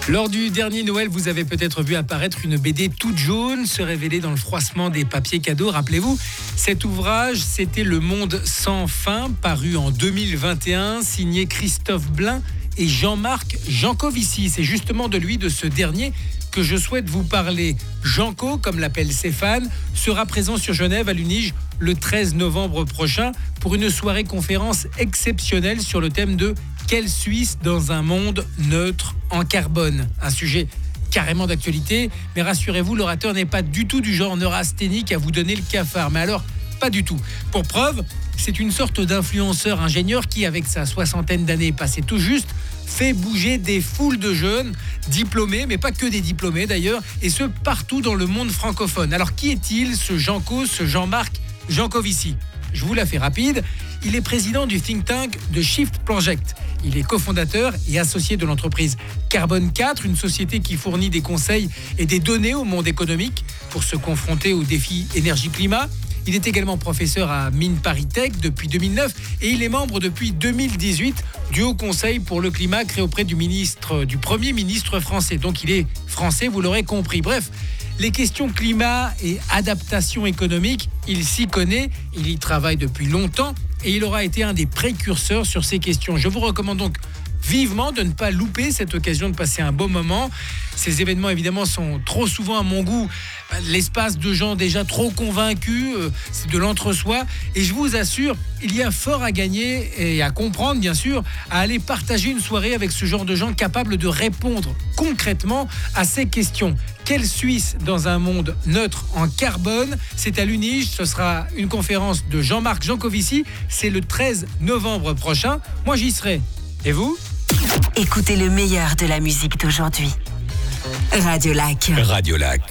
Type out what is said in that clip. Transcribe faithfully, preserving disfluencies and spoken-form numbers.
Lors du dernier Noël, vous avez peut-être vu apparaître une B D toute jaune se révéler dans le froissement des papiers cadeaux. Rappelez-vous, cet ouvrage, c'était Le Monde sans fin, paru en deux mille vingt et un, signé Christophe Blain et Jean-Marc Jancovici. C'est justement de lui, de ce dernier, que je souhaite vous parler. Janco, comme l'appellent ses fans, sera présent sur Genève à l'Unige le treize novembre prochain pour une soirée conférence exceptionnelle sur le thème de « Quelle Suisse dans un monde neutre en carbone ?» Un sujet carrément d'actualité, mais rassurez-vous, l'orateur n'est pas du tout du genre neurasthénique à vous donner le cafard. Mais alors, pas du tout. Pour preuve, c'est une sorte d'influenceur ingénieur qui, avec sa soixantaine d'années passées tout juste, fait bouger des foules de jeunes diplômés, mais pas que des diplômés d'ailleurs, et ce partout dans le monde francophone. Alors qui est-il, ce Janco, ce Jean-Marc Jancovici ? Je vous la fais rapide. Il est président du think tank de Shift Project. Il est cofondateur et associé de l'entreprise Carbone quatre, une société qui fournit des conseils et des données au monde économique pour se confronter aux défis énergie-climat. Il est également professeur à Mines Paris Tech depuis deux mille neuf et il est membre depuis deux mille dix-huit du Haut Conseil pour le climat créé auprès du ministre, du Premier ministre français. Donc il est français, vous l'aurez compris. Bref, les questions climat et adaptation économique, il s'y connaît, il y travaille depuis longtemps et il aura été un des précurseurs sur ces questions. Je vous recommande donc vivement de ne pas louper cette occasion de passer un beau moment. Ces événements, évidemment, sont trop souvent, à mon goût, l'espace de gens déjà trop convaincus, euh, c'est de l'entre-soi. Et je vous assure, il y a fort à gagner et à comprendre, bien sûr, à aller partager une soirée avec ce genre de gens capables de répondre concrètement à ces questions. Quelle Suisse dans un monde neutre en carbone ? C'est à l'Unige, ce sera une conférence de Jean-Marc Jancovici. C'est le treize novembre prochain. Moi, j'y serai. Et vous ? Écoutez le meilleur de la musique d'aujourd'hui. Radio Lac. Radio Lac.